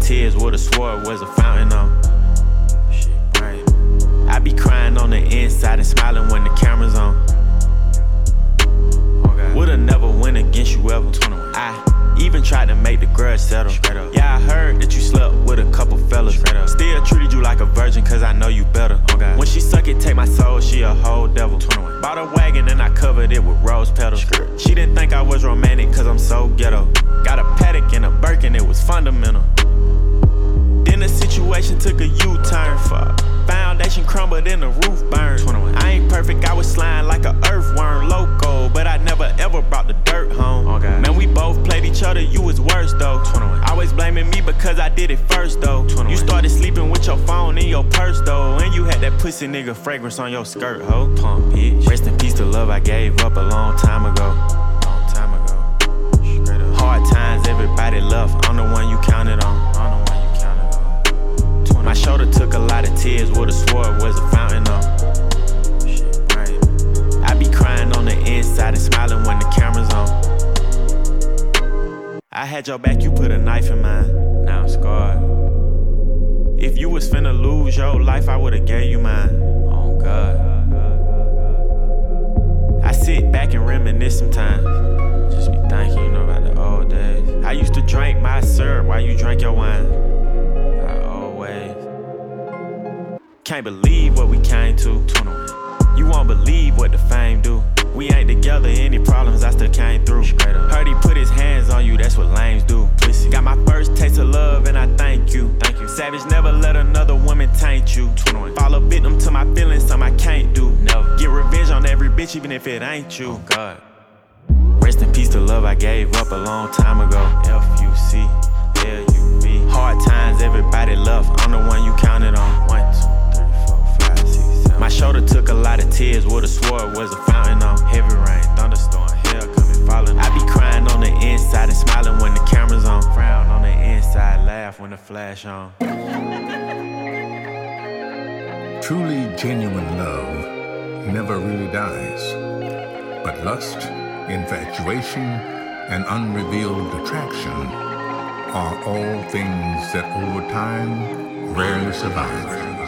tears, would've swore it was a fountain on. Shit, right. I be crying on the inside and smiling when the camera's on. Okay. Would've never win against you ever. 21. I even tried to make the grudge settle. Yeah, I heard that you slept with a couple fellas. Still treated you like a virgin cause I know you better. Okay. When she suck it, take my soul, she a whole devil. 21. Bought a wagon and I covered it with rose petals. She didn't think I was romantic cause I'm so ghetto. Got a paddock and a Birkin, it was fundamental. Then the situation took a U-turn. Foundation crumbled and the roof burned. 21. I ain't perfect, I was sliding like a earthworm loco, but I never ever brought the dirt home. Okay. Man, we both played each other, you was worse though. 21. Always blaming me because I did it first though. 21. You started sleeping with your phone in your purse though, and you had that pussy nigga fragrance on your skirt, ho. Pump, bitch. Rest in peace to love I gave up a long time ago. Hard times, everybody left. I'm the one you counted on. My shoulder took a lot of tears, would've swore it was a fountain on. Shit, right. I be crying on the inside and smiling when the camera's on. I had your back, you put a knife in mine. Now I'm scarred. If you was finna lose your life, I would've gave you mine. Oh God. I sit back and reminisce sometimes. Just be thinking, you know, about the old days. I used to drink my syrup while you drank your wine. I always. Can't believe what we came to. 21. You won't believe what the fame do. We ain't together, any problems I still came through. Heard he put his hands on you, that's what lames do. Got my first taste of love and I thank you. Savage never let another woman taint you. 21. Fall a victim to my feelings, something I can't do. Never. Get revenge on every bitch even if it ain't you. Oh God. Rest in peace to love I gave up a long time ago. F-U-C-L-U-V. Hard times, everybody left. I'm the one you counted on. 1, 2, 3, 4, 5, 6, 7. My shoulder took a lot of tears, would've swore it was a fountain on. Heavy rain, thunderstorm, hell coming falling. I be crying on the inside and smiling when the camera's on. Frown on the inside, laugh when the flash on. Truly genuine love never really dies, but lust, infatuation, and unrevealed attraction are all things that over time rarely survive.